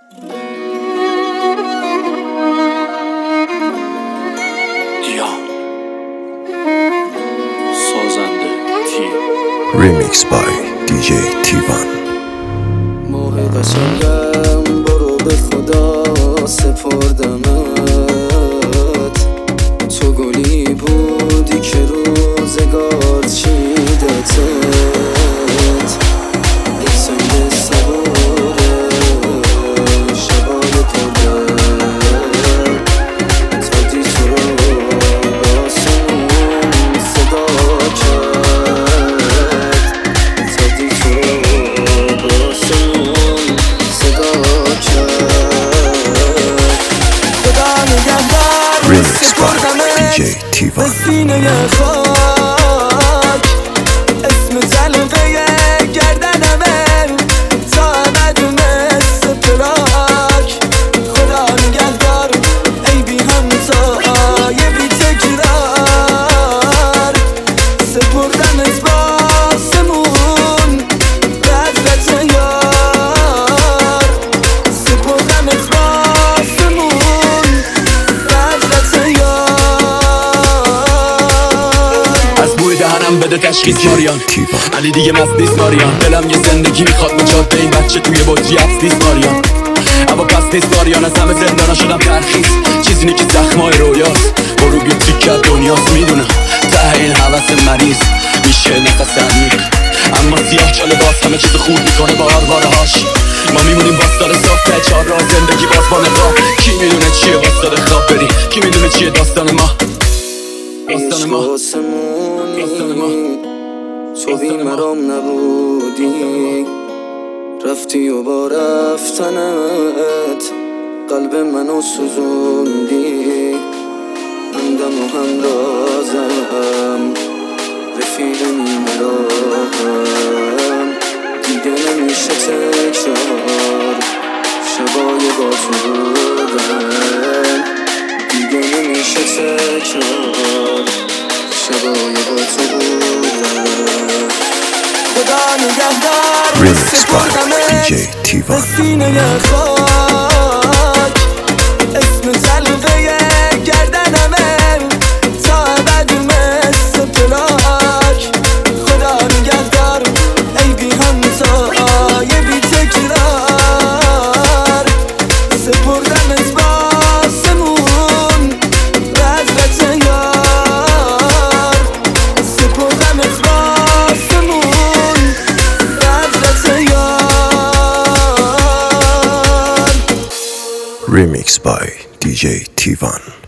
سازنده تی Remix by DJ T1. ماه قشنگم برو به خدا سپردمت، تو گلی بودی که روزگار چیدتت، یک سنگ سواره شبای پرده زدی تو رو باسمون صدا کرد، زدی تو رو باسمون صدا کرد. خدا نگهدار Remix by DJ T1. به سینه خاک اسم تلقه گردنمه تا ابد مثل پلاک. خدا نگهدار ای بی همتای بی تکرار، سپردمت باسمون به حضرت یار، سپردمت باسمون به حضرت یار. از بوی دهنم بده تشخیص ماریان، علی دیگه مست نیست ماریان. دلم یه زندگی میخواد به جاده این بچه توی بطری افس نیست ماریان. اما پس نیست ماریان، از همه زندانا شدم ترخیص، چیزی نی که زخمای رویاست. برو بیا تیکه دنیاست، میدونم ته این حوث مریض میشه نفس عمیق، اما سیاه چاله باز همه چیز خوب میکنه با آرواره هاش. ما میمونیم باستار صاف چهار راه زندگی باز با نگاه. کی میدونه چیه باستار خواب بری، کی میدونه چیه داستان ما، داستان ما، داستان ما. تو بی مرام نبودی، رفتی و با رفتنت قلب منو سوزوندی. همدم و همرازم رفیق نیمه راهم، دیگه نمیشه تکرار شبای با تو بودن، دیگه نمیشه تکرار شبای با تو بودن. خدا نگهدار Remix by DJ T1. به سینه خاک اسم تلقه گردنمه تا ابد مثل پلاک. خدا نگهدار ای بی همتای بی تکرار، سپردمت باسمون به حضرت یار، سپردمت باسمون به حضرت یار. Remix by DJ T1.